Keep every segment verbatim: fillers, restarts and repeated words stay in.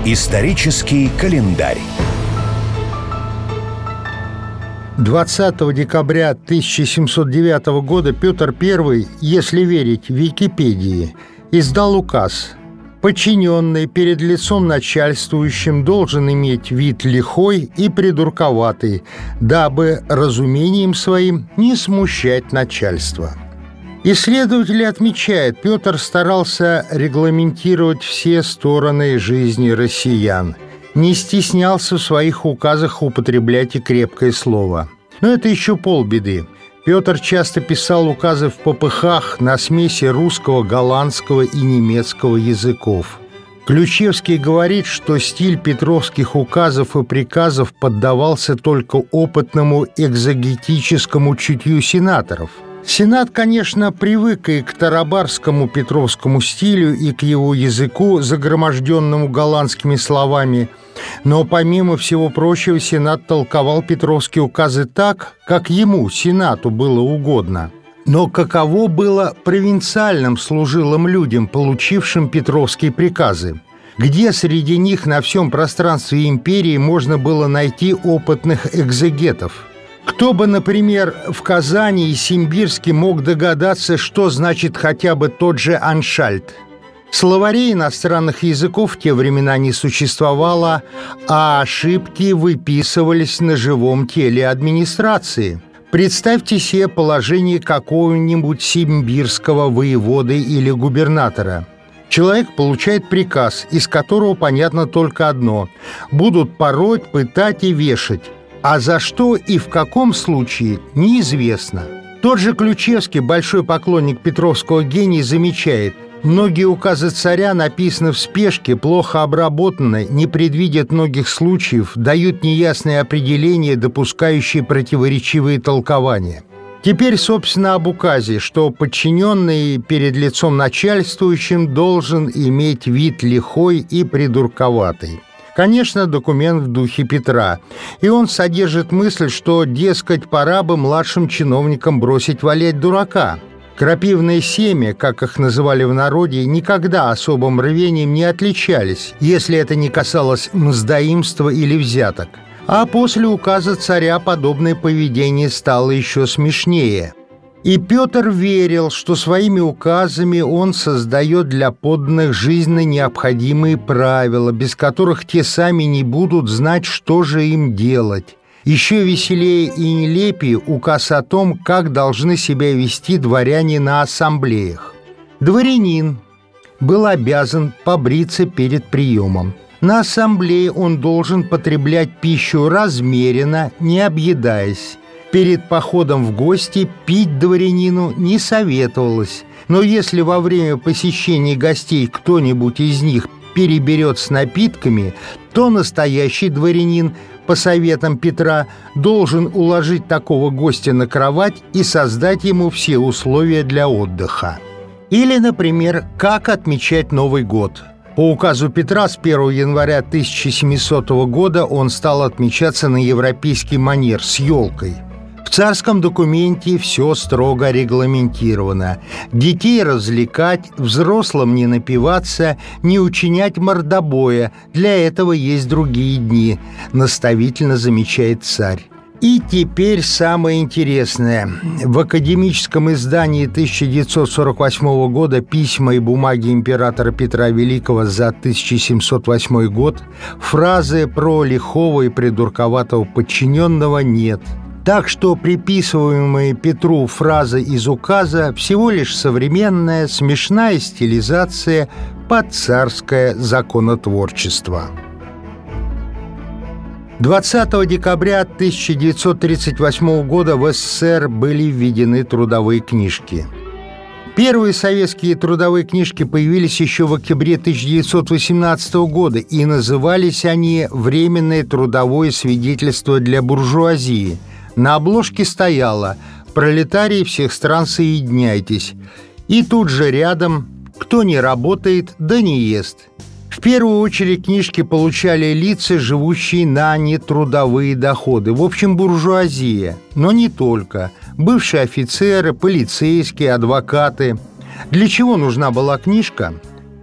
Исторический календарь. двадцатого декабря тысяча семьсот девятого года Петр Первый, если верить Википедии, издал указ: подчиненный перед лицом начальствующим должен иметь вид лихой и придурковатый, дабы разумением своим не смущать начальство. Исследователи отмечают, Петр старался регламентировать все стороны жизни россиян, не стеснялся в своих указах употреблять и крепкое слово. Но это еще полбеды. Петр часто писал указы в попыхах на смеси русского, голландского и немецкого языков. Ключевский говорит, что стиль петровских указов и приказов поддавался только опытному экзегетическому чутью сенаторов. Сенат, конечно, привык и к тарабарскому петровскому стилю, и к его языку, загроможденному голландскими словами, но, помимо всего прочего, Сенат толковал петровские указы так, как ему, Сенату, было угодно. Но каково было провинциальным служилым людям, получившим петровские приказы? Где среди них на всем пространстве империи можно было найти опытных экзегетов? Кто бы, например, в Казани и Симбирске мог догадаться, что значит хотя бы тот же аншальт? Словарей иностранных языков в те времена не существовало, а ошибки выписывались на живом теле администрации. Представьте себе положение какого-нибудь симбирского воеводы или губернатора. Человек получает приказ, из которого понятно только одно: будут пороть, пытать и вешать. А за что и в каком случае, неизвестно. Тот же Ключевский, большой поклонник петровского гения, замечает: многие указы царя написаны в спешке, плохо обработаны, не предвидят многих случаев, дают неясные определения, допускающие противоречивые толкования. Теперь, собственно, об указе, что подчиненный перед лицом начальствующим должен иметь вид лихой и придурковатый. Конечно, документ в духе Петра, и он содержит мысль, что, дескать, пора бы младшим чиновникам бросить валять дурака. Крапивное семя, как их называли в народе, никогда особым рвением не отличались, если это не касалось мздоимства или взяток. А после указа царя подобное поведение стало еще смешнее. И Петр верил, что своими указами он создает для подданных жизненно необходимые правила, без которых те сами не будут знать, что же им делать. Еще веселее и нелепее указ о том, как должны себя вести дворяне на ассамблеях. Дворянин был обязан побриться перед приемом. На ассамблее он должен потреблять пищу размеренно, не объедаясь. Перед походом в гости пить дворянину не советовалось, но если во время посещения гостей кто-нибудь из них переберет с напитками, то настоящий дворянин, по советам Петра, должен уложить такого гостя на кровать и создать ему все условия для отдыха. Или, например, как отмечать Новый год. По указу Петра с первого января тысяча семисотого года он стал отмечаться на европейский манер с елкой. В царском документе все строго регламентировано. Детей развлекать, взрослым не напиваться, не учинять мордобоя. Для этого есть другие дни, наставительно замечает царь. И теперь самое интересное. В академическом издании тысяча девятьсот сорок восьмого года «Письма и бумаги императора Петра Великого за тысяча семьсот восьмой год» фразы про лихого и придурковатого подчиненного нет. Так что приписываемые Петру фразы из указа всего лишь современная смешная стилизация под царское законотворчество. двадцатого декабря тысяча девятьсот тридцать восьмого года в СССР были введены трудовые книжки. Первые советские трудовые книжки появились еще в октябре тысяча девятьсот восемнадцатого года, и назывались они «Временное трудовое свидетельство для буржуазии». На обложке стояло «Пролетарии всех стран, соединяйтесь». И тут же рядом «Кто не работает, да не ест». В первую очередь книжки получали лица, живущие на нетрудовые доходы. В общем, буржуазия. Но не только. Бывшие офицеры, полицейские, адвокаты. Для чего нужна была книжка?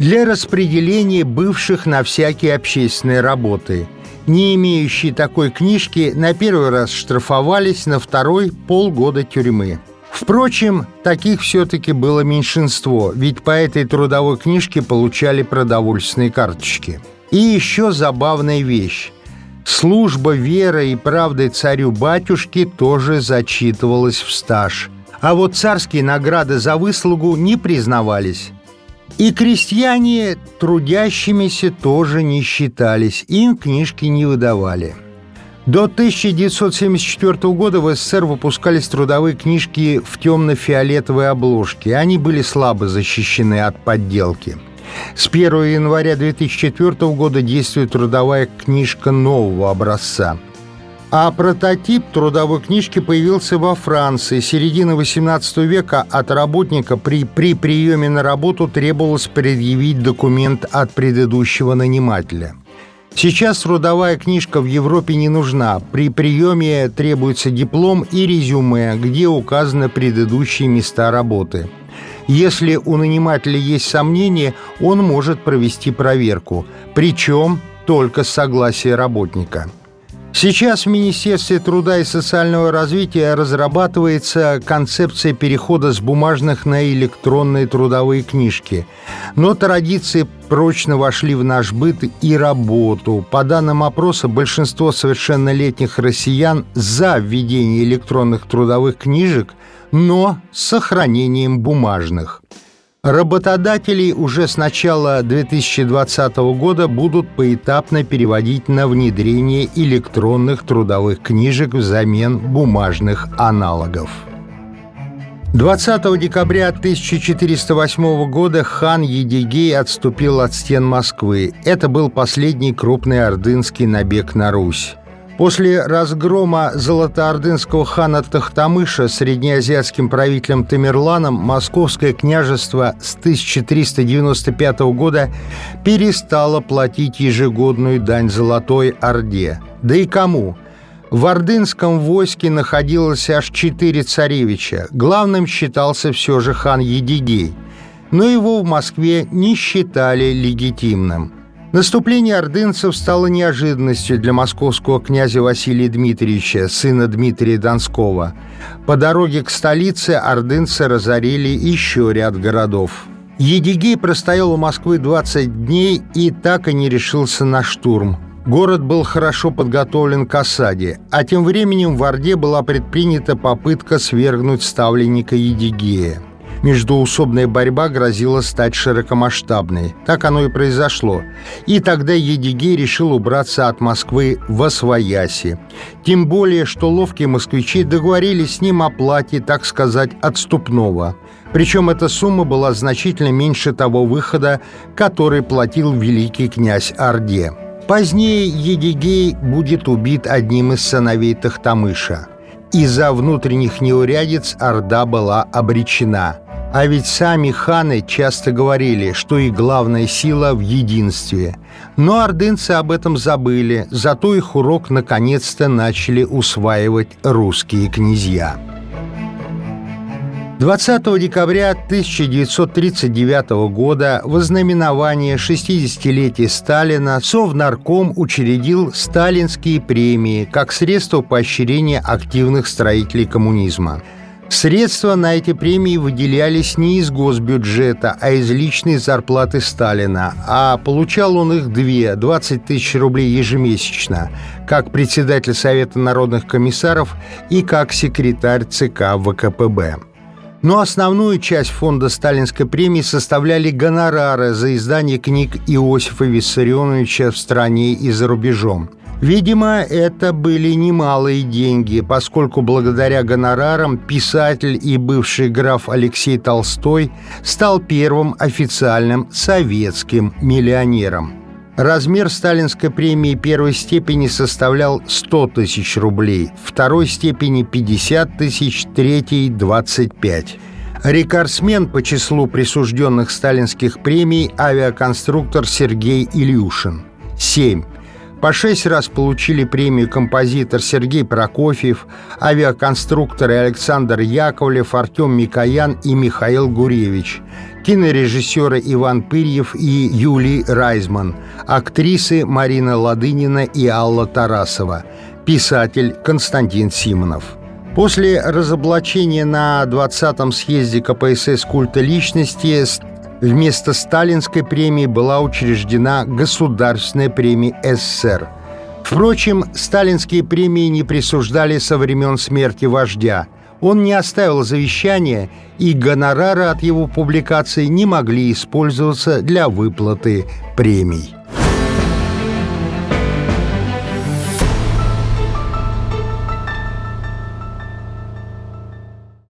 для распределения бывших на всякие общественные работы. Не имеющие такой книжки на первый раз штрафовались, на второй – полгода тюрьмы. Впрочем, таких все-таки было меньшинство, ведь по этой трудовой книжке получали продовольственные карточки. И еще забавная вещь. Служба верой и правдой царю-батюшке тоже зачитывалась в стаж. А вот царские награды за выслугу не признавались. И крестьяне трудящимися тоже не считались, им книжки не выдавали. До тысяча девятьсот семьдесят четвёртого года в СССР выпускались трудовые книжки в темно-фиолетовой обложке. Они были слабо защищены от подделки. С первого января две тысячи четвёртого года действует трудовая книжка нового образца. А прототип трудовой книжки появился во Франции. С середины восемнадцатого века от работника при, при приеме на работу требовалось предъявить документ от предыдущего нанимателя. Сейчас трудовая книжка в Европе не нужна. При приеме требуется диплом и резюме, где указаны предыдущие места работы. Если у нанимателя есть сомнения, он может провести проверку, причем только с согласия работника. Сейчас в Министерстве труда и социального развития разрабатывается концепция перехода с бумажных на электронные трудовые книжки. Но традиции прочно вошли в наш быт и работу. По данным опроса, большинство совершеннолетних россиян за введение электронных трудовых книжек, но с сохранением бумажных. Работодателей уже с начала две тысячи двадцатого года будут поэтапно переводить на внедрение электронных трудовых книжек взамен бумажных аналогов. двадцатого декабря тысяча четыреста восьмого года хан Едигей отступил от стен Москвы. Это был последний крупный ордынский набег на Русь. После разгрома золотоордынского хана Тохтамыша среднеазиатским правителем Тамерланом Московское княжество с тысяча триста девяносто пятого года перестало платить ежегодную дань Золотой Орде. Да и кому? В ордынском войске находилось аж четыре царевича. Главным считался все же хан Едигей, но его в Москве не считали легитимным. Наступление ордынцев стало неожиданностью для московского князя Василия Дмитриевича, сына Дмитрия Донского. По дороге к столице ордынцы разорили еще ряд городов. Едигей простоял у Москвы двадцать дней и так и не решился на штурм. Город был хорошо подготовлен к осаде, а тем временем в Орде была предпринята попытка свергнуть ставленника Едигея. Междоусобная борьба грозила стать широкомасштабной. Так оно и произошло. И тогда Едигей решил убраться от Москвы восвояси. Тем более, что ловкие москвичи договорились с ним о плате, так сказать, отступного. Причем эта сумма была значительно меньше того выхода, который платил великий князь Орде. Позднее Едигей будет убит одним из сыновей Тохтамыша. Из-за внутренних неурядиц Орда была обречена. А ведь сами ханы часто говорили, что и главная сила в единстве. Но ордынцы об этом забыли, зато их урок наконец-то начали усваивать русские князья. двадцатого декабря тысяча девятьсот тридцать девятого года в ознаменование шестидесятилетия Сталина Совнарком учредил сталинские премии как средство поощрения активных строителей коммунизма. Средства на эти премии выделялись не из госбюджета, а из личной зарплаты Сталина, а получал он их две – двадцать тысяч рублей ежемесячно, как председатель Совета народных комиссаров и как секретарь ЦК ВКПБ. Но основную часть фонда сталинской премии составляли гонорары за издание книг Иосифа Виссарионовича в стране и за рубежом. Видимо, это были немалые деньги, поскольку благодаря гонорарам писатель и бывший граф Алексей Толстой стал первым официальным советским миллионером. Размер сталинской премии первой степени составлял сто тысяч рублей, второй степени пятьдесят тысяч, третьей – двадцать пять. Рекордсмен по числу присужденных сталинских премий – авиаконструктор Сергей Ильюшин – семь. По шесть раз получили премию композитор Сергей Прокофьев, авиаконструкторы Александр Яковлев, Артем Микоян и Михаил Гуревич, кинорежиссеры Иван Пырьев и Юлий Райзман, актрисы Марина Ладынина и Алла Тарасова, писатель Константин Симонов. После разоблачения на двадцатом съезде ка пэ эс эс культа личности вместо сталинской премии была учреждена Государственная премия эс эс эс эр. Впрочем, сталинские премии не присуждали со времен смерти вождя. Он не оставил завещания, и гонорары от его публикаций не могли использоваться для выплаты премий.